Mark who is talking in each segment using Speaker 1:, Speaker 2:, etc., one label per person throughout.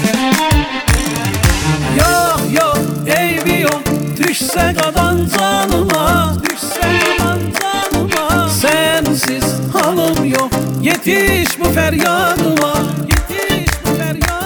Speaker 1: Yok yok eybi yok, düşse kadan canıma, düşse kadan canıma. Sensiz halim yok, yetiş bu feryadıma, yetiş bu feryadıma.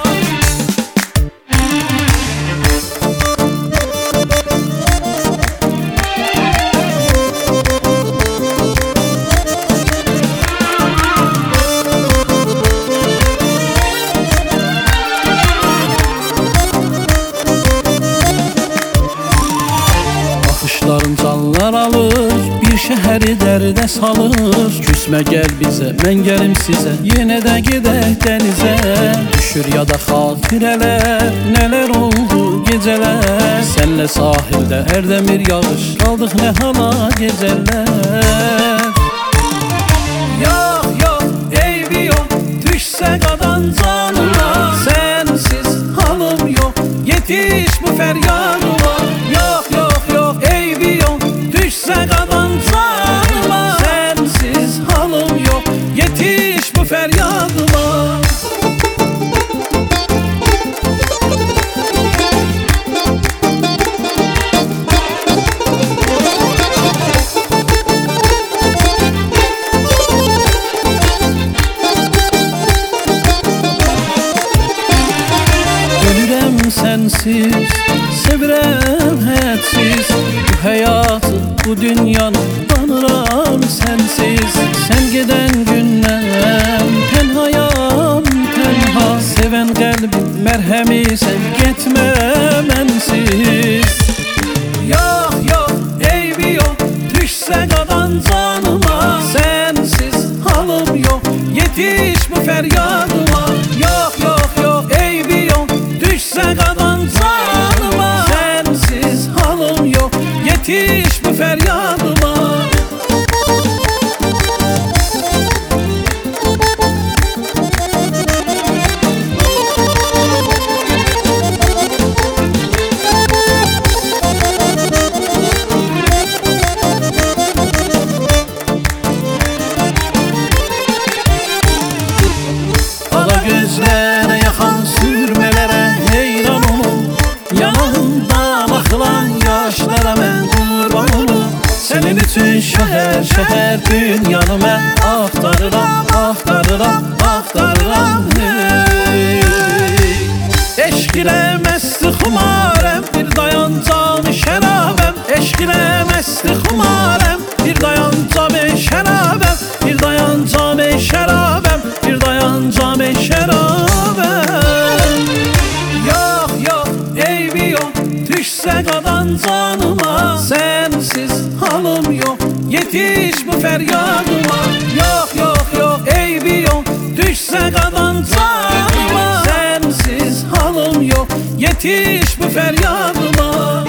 Speaker 1: Bakışların canlar alır, bir şehri dərdə salır. Küsmə gəl bizə, mən gəlim sizə, yenə də gedək dənizə. Düşür yada xatirələr, nələr oldu gecələr. Sənlə sahildə ərdəmir yağış, qaldıq nə hala gecələr. Yox yox eybi yox, düşsə qadan canıma. Sensiz halim yox, yetiş bu feryadıma. Yox yox yox eybi yox, düşsə qadan canıma. Sensiz halim yox, yetiş bu feryadıma. Sensiz sevirəm hədsiz, bu həyatı, bu dünyanı tanıram sensiz. Sen gedən gündən tənhayam tənha, sevən qəlbim mərhəmi sən getmə mənsiz. Yox yox eybi yox, düşsə qadan canıma. Sensiz halim yox, yetiş bu feryadıma. Yox yox yox eybi yox, düşsə qadan canıma. Sensiz halim yox, yetiş bu feryadıma. Ala gözlərə yaxan sürmələrə heyran olum. Yanağımda baxılan yaşlara mən qurban olum. Sənin üçün şəhər şəhər dünyanı mən axtarıram, axtarıram, axtarıram. Eşq ilə məsti xumarəm, bir dayan cami şərabəm. Eşq ilə məsti xumarəm, bir dayan cami şərabəm. Bir dayan cami şərabəm, bir dayan cami şərabəm. Yox yox eybi yox, düşsə qadan canıma. Sensiz halim yox, yetiş bu feryadıma. Yox yox yox eybi yox, düşsə qadan canıma. Sensiz halim yox, yetiş bu feryadıma.